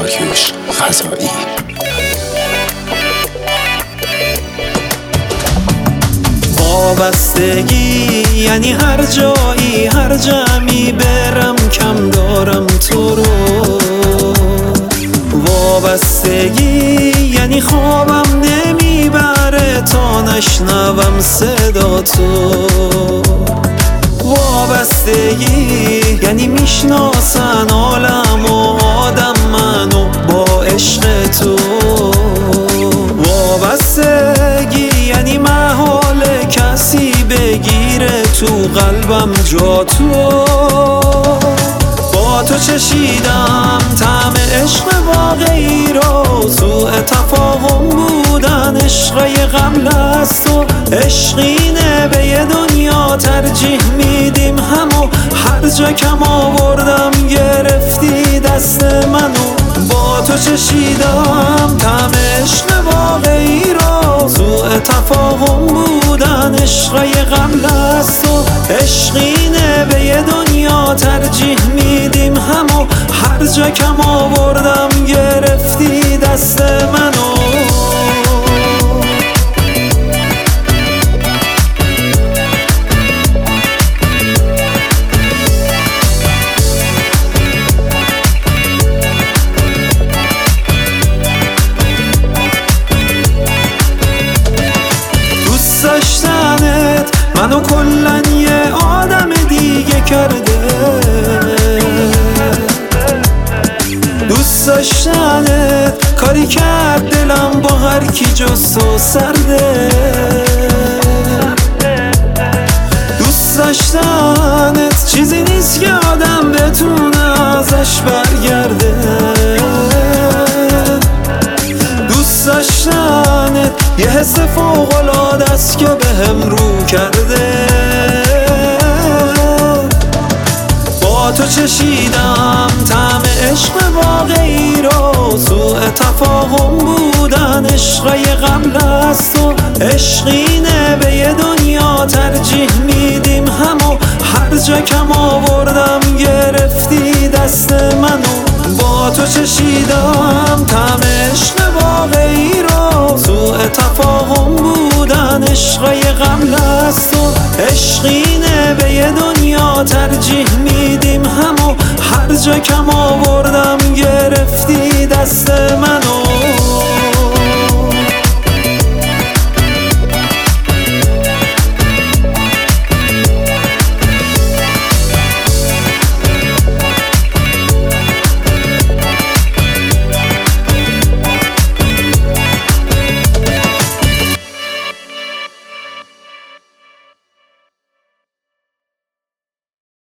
داریوش فضایی. وابستگی یعنی هر جایی هر جمعی برم کم دارم تو رو. وابستگی یعنی خوابم نمیبره تا نشنوم صدا تو. وابستگی یعنی میشناسن عالم و آدم منو با عشق تو. وابستگی یعنی محال کسی بگیره تو قلبم جا تو. با تو چشیدم طعم عشق واقعی رو، سوء تفاهم بودن عشقای قبل از تو. عشقینه به یه دنیا ترجیح میدیم همو، هر جا کم آوردم گرفتی دست منو. با تو چشیدم طعم عشق واقعی رو، سوء تفاهم بودن عشقای قبل از تو. عشقینه به یه دنیا ترجیح میدیم همو، هر جا کم آوردم گرفتی دست منو. دوست داشتنت منو کلن یه آدم دیگه کرده. دوست داشتنت کاری کرد دلم با هر کی جز تو سرده. دوست داشتنت چیزی نیست که آدم بتونه ازش برگرده. دوست داشتنت یه حس فوق‌العاده است که بهم رو کرده. با تو چشیدم طعم عشق واقعی رو، سوء تفاهم بودن عشقای قبل از تو. عشقینه به یه دنیا ترجیح میدیم همو، هر جا کم آوردم گرفتی دست منو. با تو چشیدم طعم عشق واقعی رو، سوء تفاهم بودن عشقای قبل از تو. عشقینه به یه دنیا ترجیح میدیم همو، هر جا کم آوردم گرفتی دست منو.